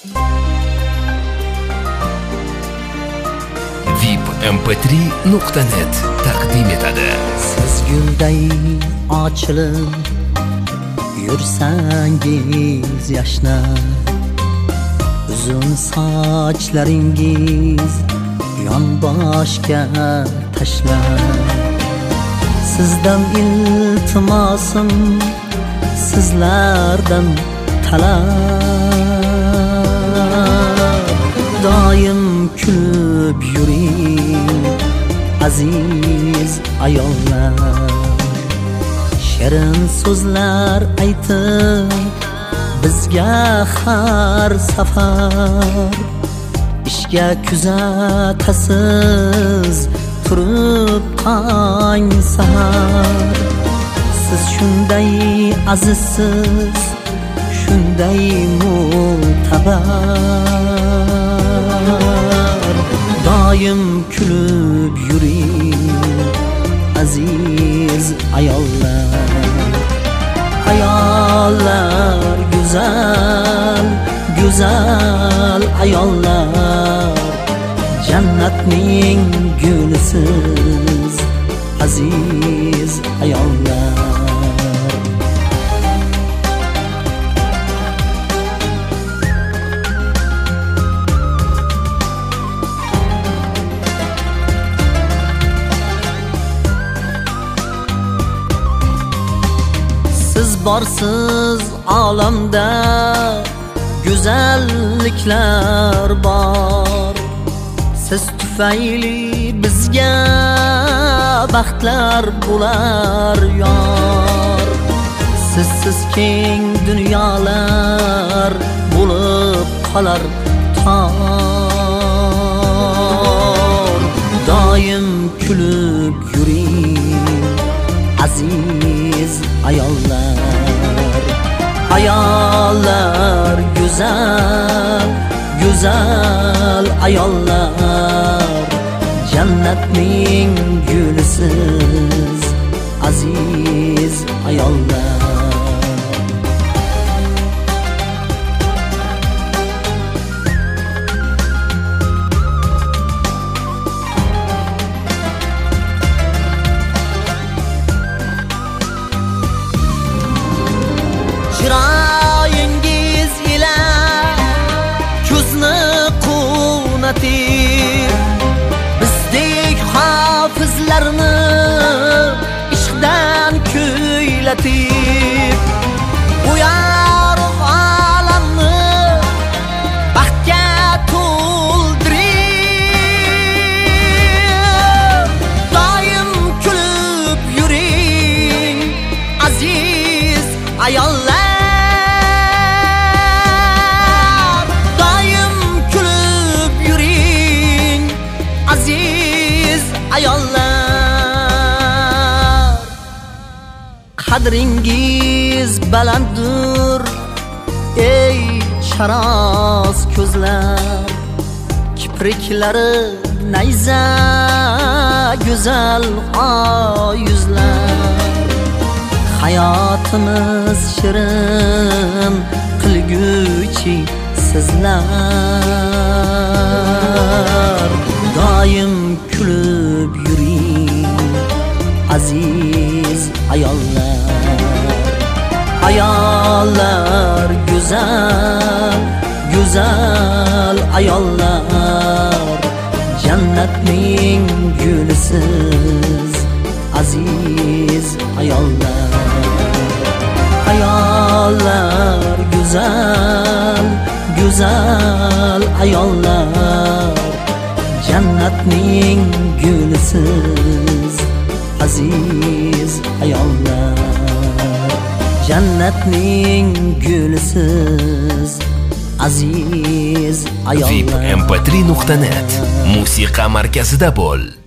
vipmp3.net taqdim etadi. Siz gulday ochilib yursangiz yashnar, uzun sochlaringiz yonboshga tashlar. Sizdan iltimosim, sizlardan talab, doim kulib yuring aziz ayollar. Shirin so'zlar aytib bizga har safar, ishga kuzatasiz turib tong sahar. Siz shunday azizsiz, shunday mo'tabar, doim kulib yuring aziz ayollar. Ayollar güzel, güzel ayollar, jannatning gulisiz aziz ayollar. Siz borsiz olamda go'zalliklar bor, siz tufayli bizga baxtlar bo'lar yor. Sizsiz keng dunyolar bo'lib qolar tor, doim kulib yuring aziz ayollar. Ayollar güzel, güzel ayollar, jannatning gulisiz aziz ayollar. Chiroyingiz ila ko'zni quvnatib, bizdek hofizlarni ishqdan kuylatib, bu yorug' olamni baxtga to'ldirib, doim kulib yuring aziz ayollar. Ayollar, qadringiz balanddir ey charoz ko'zlar, kipriklari nayza go'zal yuzlar. Hayotimiz shirin qilguchi sizlar, doim kulib yuring aziz ayollar. Ayollar güzel, güzel ayollar, jannatning gulisiz aziz ayollar. Ayollar güzel, güzel ayollar, jannatning gulisiz aziz ayollar. Jannatning gulisiz aziz ayollar. vipmp3.net musiqa markazida bo'l.